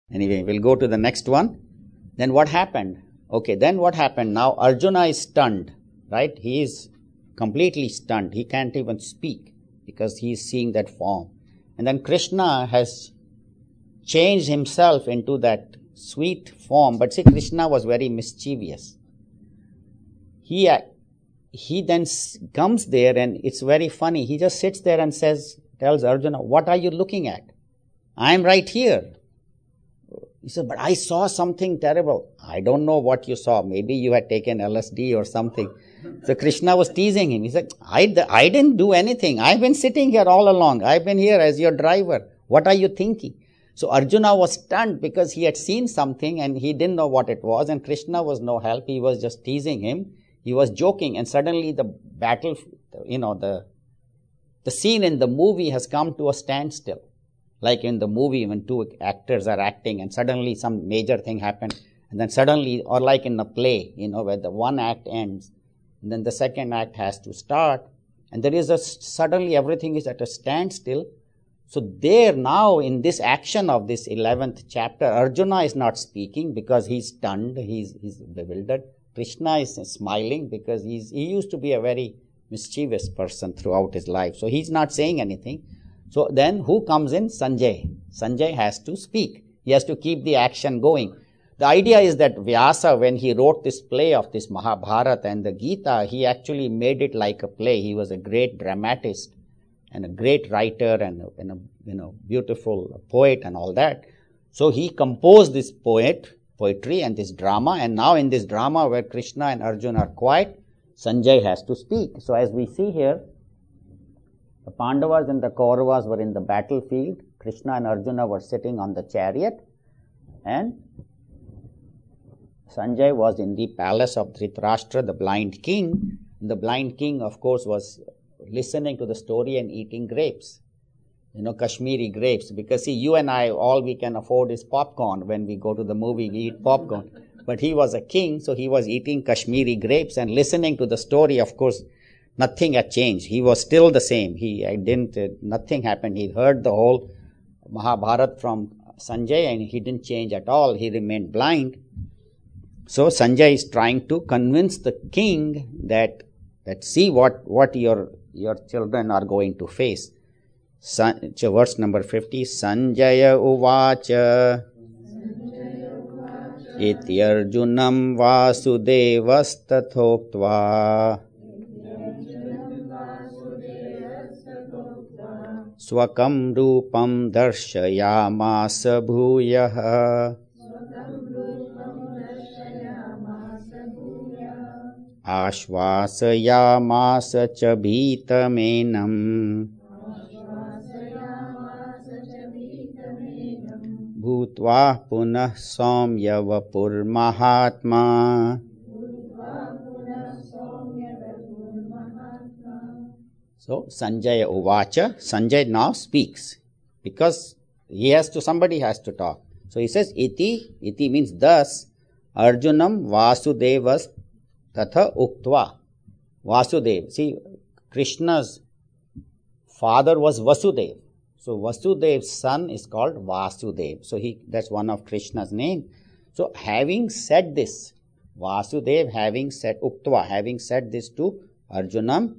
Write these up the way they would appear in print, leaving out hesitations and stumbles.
Anyway, we'll go to the next one. Then what happened? Okay, then what happened? Now Arjuna is stunned, right? He is completely stunned. He can't even speak because he is seeing that form. And then Krishna has changed himself into that sweet form. But see, Krishna was very mischievous. He then comes there, and it's very funny. He just sits there and tells Arjuna, what are you looking at? I'm right here. He said, but I saw something terrible. I don't know what you saw. Maybe you had taken LSD or something. So Krishna was teasing him. He said, I didn't do anything. I've been sitting here all along. I've been here as your driver. What are you thinking? So Arjuna was stunned because he had seen something and he didn't know what it was. And Krishna was no help. He was just teasing him. He was joking. And suddenly the battle, the scene in the movie has come to a standstill. Like in the movie when two actors are acting and suddenly some major thing happened, and then suddenly, or like in a play, where the one act ends and then the second act has to start, and there is suddenly everything is at a standstill. So there now in this action of this 11th chapter, Arjuna is not speaking because he's stunned, he's bewildered. Krishna is smiling because he used to be a very mischievous person throughout his life. So he's not saying anything. So then who comes in? Sanjay. Sanjay has to speak. He has to keep the action going. The idea is that Vyasa, when he wrote this play of this Mahabharata and the Gita, he actually made it like a play. He was a great dramatist and a great writer and a beautiful poet and all that. So he composed this poetry and this drama, and now in this drama where Krishna and Arjuna are quiet, Sanjay has to speak. So as we see here, the Pandavas and the Kauravas were in the battlefield. Krishna and Arjuna were sitting on the chariot, and Sanjay was in the palace of Dhritarashtra, the blind king. The blind king, of course, was listening to the story and eating grapes, Kashmiri grapes. Because see, you and I, all we can afford is popcorn. When we go to the movie, we eat popcorn. But he was a king, so he was eating Kashmiri grapes and listening to the story. Of course, nothing had changed. He was still the same. Nothing happened. He heard the whole Mahabharata from Sanjay and he didn't change at all. He remained blind. So Sanjay is trying to convince the king that see what your children are going to face. Verse number 50, Sanjaya uvacha ityarjunam vasudevasthathoktva swakam rupam darshayamasa bhuyah ashvasayamasa cha bhitamenam bhutva punah saumya vapur mahatma. So Sanjaya uvacha, Sanjay now speaks because somebody has to talk. So he says iti means thus, Arjunam Vasudevas tatha uktva. Vasudev, see, Krishna's father was Vasudev. So Vasudev's son is called Vasudev. So that's one of Krishna's name. So having said this, Vasudev having said this to Arjunam,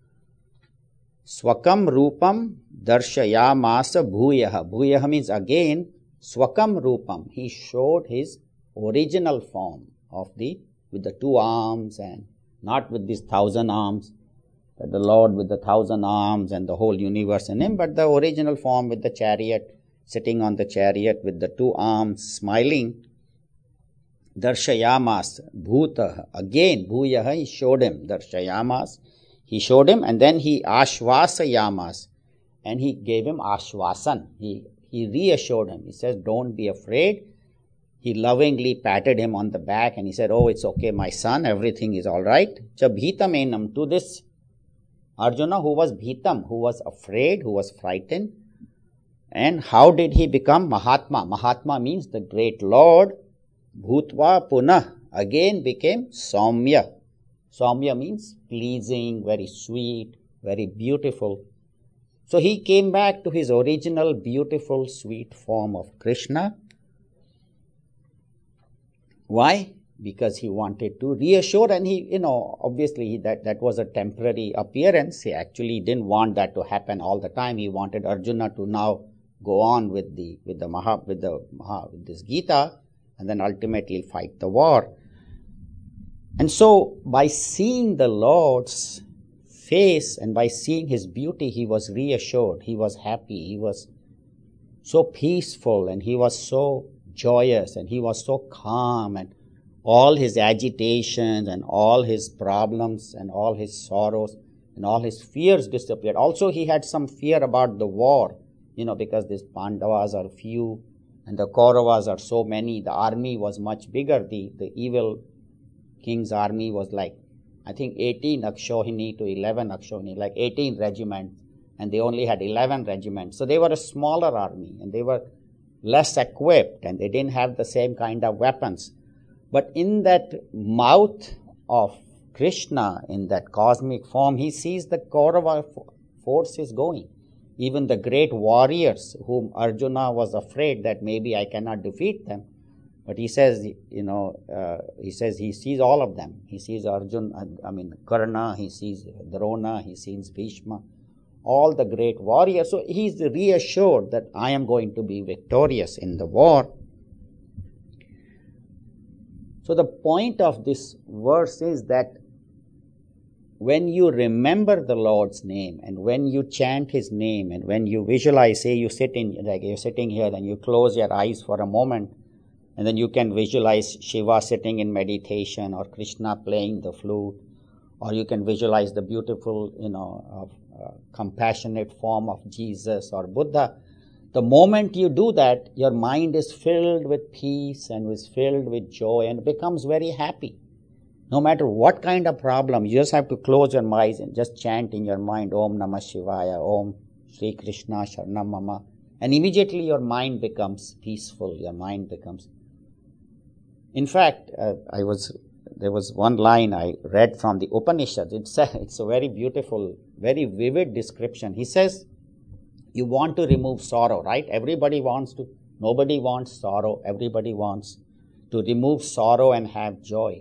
Swakam Rupam Darshayamasa Bhuyah. Bhuyah means again, Swakam Rupam. He showed his original form with the 2 arms and not with these 1,000 arms. The Lord with the 1,000 arms and the whole universe in him, but the original form with the chariot, sitting on the chariot with the 2 arms, smiling. Darshayamas, Bhutah. Again, Bhuyah, he showed him. Darshayamas, he showed him, and then he Ashvasayamas, and he gave him Ashvasan. He reassured him. He says, don't be afraid. He lovingly patted him on the back and he said, oh, it's okay, my son, everything is all right. Cha bhitamenam, to this Arjuna who was bhitam, who was afraid, who was frightened. And how did he become Mahatma? Mahatma means the great Lord. Bhutva punah, again became Saumya. Saumya means pleasing, very sweet, very beautiful. So he came back to his original beautiful, sweet form of Krishna. Why? Because he wanted to reassure, and he, obviously that was a temporary appearance. He actually didn't want that to happen all the time. He wanted Arjuna to now go on with this Gita, and then ultimately fight the war. And so, by seeing the Lord's face and by seeing his beauty, he was reassured. He was happy. He was so peaceful, and he was so joyous, and he was so calm, and all his agitations and all his problems and all his sorrows and all his fears disappeared. Also, he had some fear about the war, because these Pandavas are few and the Kauravas are so many. The army was much bigger. The evil king's army was like, I think 18 Akshohini to 11 Akshohini, like 18 regiments, and they only had 11 regiments. So they were a smaller army, and they were less equipped, and they didn't have the same kind of weapons. But in that mouth of Krishna, in that cosmic form, he sees the Kaurava force is going. Even the great warriors whom Arjuna was afraid that maybe I cannot defeat them. But he says, he sees all of them. He sees Karna, he sees Drona, he sees Bhishma, all the great warriors. So he's reassured that I am going to be victorious in the war. So the point of this verse is that when you remember the Lord's name, and when you chant his name, and when you visualize, say you're sitting here and you close your eyes for a moment, and then you can visualize Shiva sitting in meditation, or Krishna playing the flute, or you can visualize the beautiful, compassionate form of Jesus or Buddha. The moment you do that, your mind is filled with peace and is filled with joy and becomes very happy. No matter what kind of problem, you just have to close your eyes and just chant in your mind, Om Namah Shivaya, Om Sri Krishna Sharanam Mama, and immediately your mind becomes peaceful, your mind becomes... In fact, there was one line I read from the Upanishad. It's a very beautiful, very vivid description. He says, you want to remove sorrow, right? Nobody wants sorrow. Everybody wants to remove sorrow and have joy.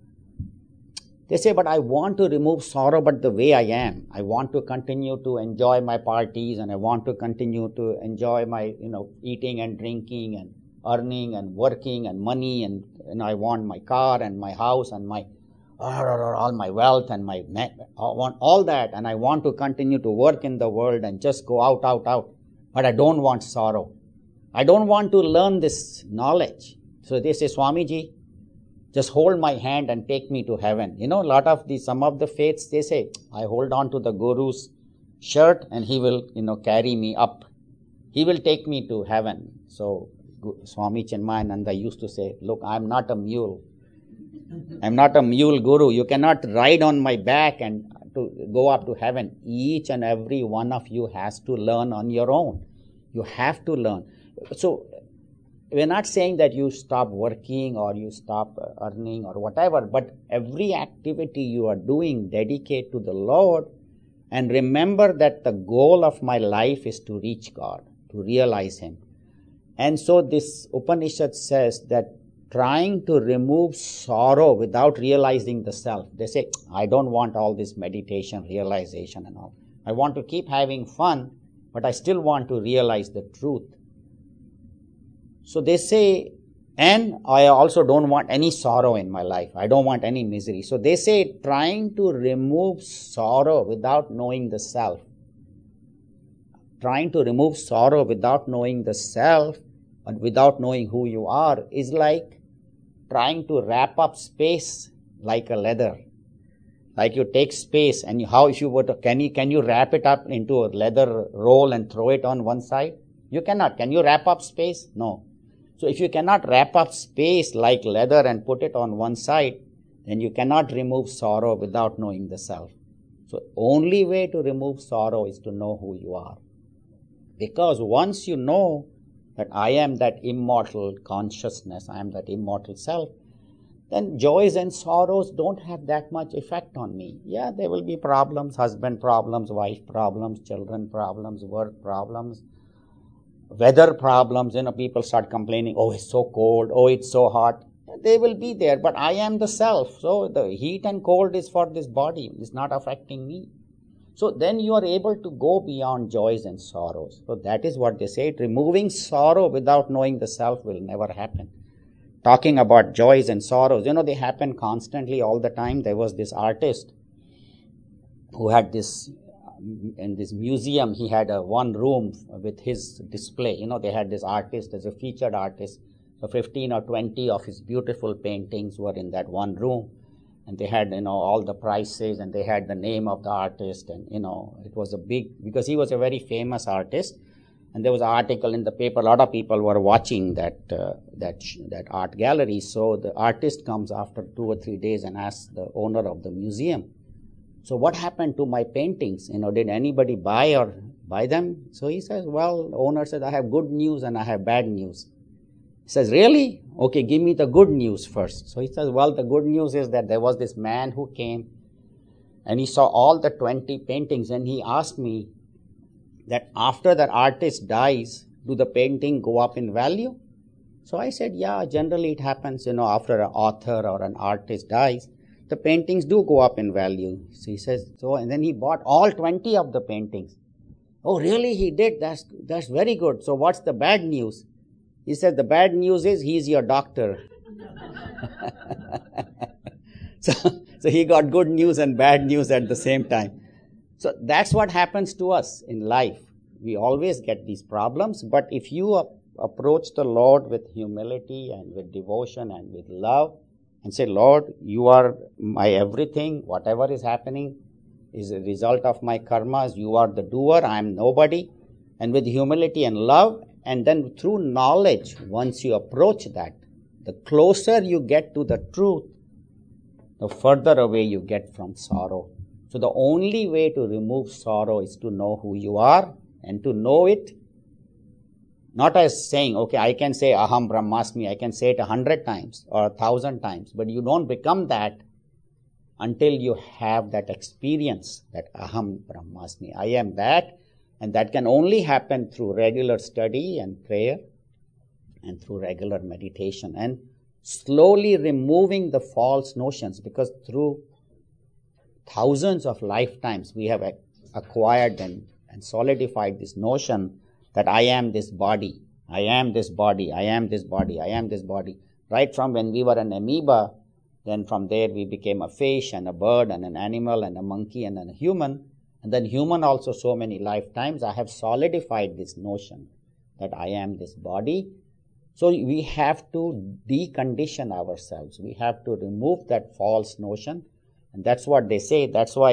They say, but I want to remove sorrow, but the way I am. I want to continue to enjoy my parties, and I want to continue to enjoy my, eating and drinking and earning and working and money, and I want my car and my house and my all my wealth and I want all that, and I want to continue to work in the world and just go out. But I don't want sorrow. I don't want to learn this knowledge. So they say, Swamiji, just hold my hand and take me to heaven. Some of the faiths, they say, I hold on to the Guru's shirt and he will, carry me up. He will take me to heaven. So Swami Chinmayananda used to say, look, I'm not a mule. I'm not a mule guru. You cannot ride on my back and to go up to heaven. Each and every one of you has to learn on your own. You have to learn. So we're not saying that you stop working or you stop earning or whatever, but every activity you are doing, dedicate to the Lord, and remember that the goal of my life is to reach God, to realize Him. And so this Upanishad says that trying to remove sorrow without realizing the self. They say, I don't want all this meditation, realization and all. I want to keep having fun, but I still want to realize the truth. So they say, and I also don't want any sorrow in my life. I don't want any misery. So they say, trying to remove sorrow without knowing the self. Trying to remove sorrow without knowing the self and without knowing who you are is like trying to wrap up space like a leather. Like you take space and can you wrap it up into a leather roll and throw it on one side? You cannot. Can you wrap up space? No. So if you cannot wrap up space like leather and put it on one side, then you cannot remove sorrow without knowing the self. So only way to remove sorrow is to know who you are. Because once you know that I am that immortal consciousness, I am that immortal self, then joys and sorrows don't have that much effect on me. Yeah, there will be problems, husband problems, wife problems, children problems, work problems, weather problems. People start complaining, oh, it's so cold, oh, it's so hot. they will be there, but I am the self. So the heat and cold is for this body, it's not affecting me. So then you are able to go beyond joys and sorrows. So that is what they say. Removing sorrow without knowing the self will never happen. Talking about joys and sorrows, they happen constantly all the time. There was this artist who had this, in this museum, he had one room with his display. They had this artist as a featured artist. So 15 or 20 of his beautiful paintings were in that one room. And they had, all the prices, and they had the name of the artist. And, it was a big, because he was a very famous artist. And there was an article in the paper. A lot of people were watching that art gallery. So the artist comes after 2 or 3 days and asks the owner of the museum, so what happened to my paintings? Did anybody buy them? So he says, well, the owner says, I have good news and I have bad news. He says, really? Okay, give me the good news first. So he says, well, the good news is that there was this man who came and he saw all the 20 paintings, and he asked me that after that artist dies, do the painting go up in value? So I said, yeah, generally it happens, after an author or an artist dies, the paintings do go up in value. So he says, and then he bought all 20 of the paintings. Oh, really? He did? That's very good. So what's the bad news? He said, the bad news is he's your doctor. So he got good news and bad news at the same time. So that's what happens to us in life. We always get these problems, but if you approach the Lord with humility and with devotion and with love and say, Lord, you are my everything, whatever is happening is a result of my karmas, you are the doer, I am nobody, and with humility and love, and then through knowledge, once you approach that, the closer you get to the truth, the further away you get from sorrow. So the only way to remove sorrow is to know who you are, and to know it, not as saying, okay, I can say Aham Brahmasmi, I can say it 100 times or 1,000 times, but you don't become that until you have that experience, that Aham Brahmasmi, I am that, and that can only happen through regular study and prayer and through regular meditation and slowly removing the false notions, because through thousands of lifetimes we have acquired and solidified this notion that I am this body, I am this body, I am this body, I am this body. Right from when we were an amoeba, then from there we became a fish and a bird and an animal and a monkey and then a human. And then human also so many lifetimes. I have solidified this notion that I am this body. So we have to decondition ourselves. We have to remove that false notion. And that's what they say. That's why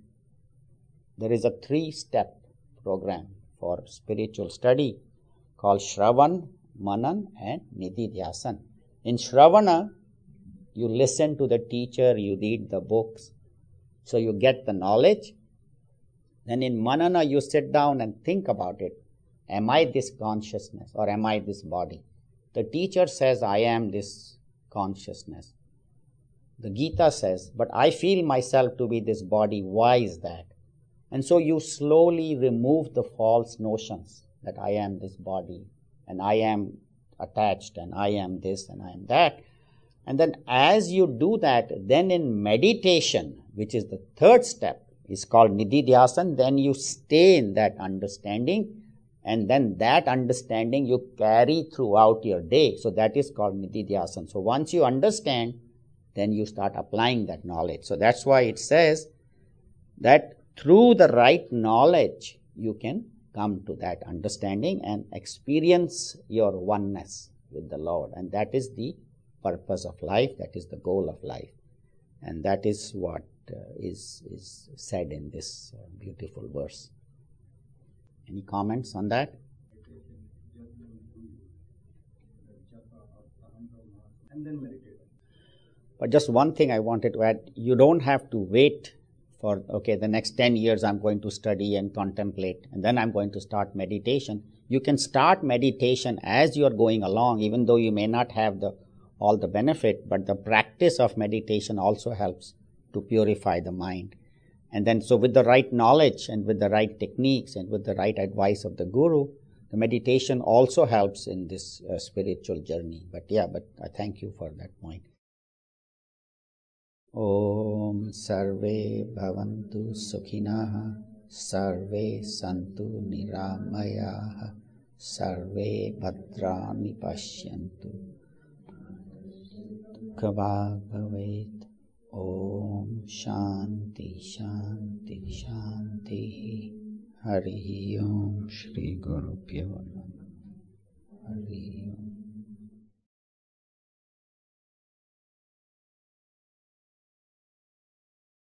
there is a 3-step program for spiritual study called Shravan, Manan and Nididhyasan. In Shravana, you listen to the teacher, you read the books, so you get the knowledge. Then in Manana, you sit down and think about it. Am I this consciousness or am I this body? The teacher says, I am this consciousness. The Gita says, but I feel myself to be this body. Why is that? And so you slowly remove the false notions that I am this body and I am attached and I am this and I am that. And then as you do that, then in meditation, which is the 3rd step, is called Nididhyasan, then you stay in that understanding, and then that understanding you carry throughout your day. So that is called Nididhyasan. So once you understand, then you start applying that knowledge. So that's why it says that through the right knowledge, you can come to that understanding and experience your oneness with the Lord. And that is the purpose of life, that is the goal of life. And that is what is said in this beautiful verse. Any comments on that? And then meditate. But just one thing I wanted to add, you don't have to wait for, the next 10 years I'm going to study and contemplate, and then I'm going to start meditation. You can start meditation as you're going along, even though you may not have all the benefit, but the practice of meditation also helps to purify the mind. And then so with the right knowledge and with the right techniques and with the right advice of the Guru, the meditation also helps in this spiritual journey. But I thank you for that point. Om Sarve Bhavantu Sukhinah Sarve Santu Niramayah Sarve Bhadrani Pashyantu Dukha Bhavet. Om Shanti Shanti Shanti. Hari Om Shri Guru Pyo Namaha. Hari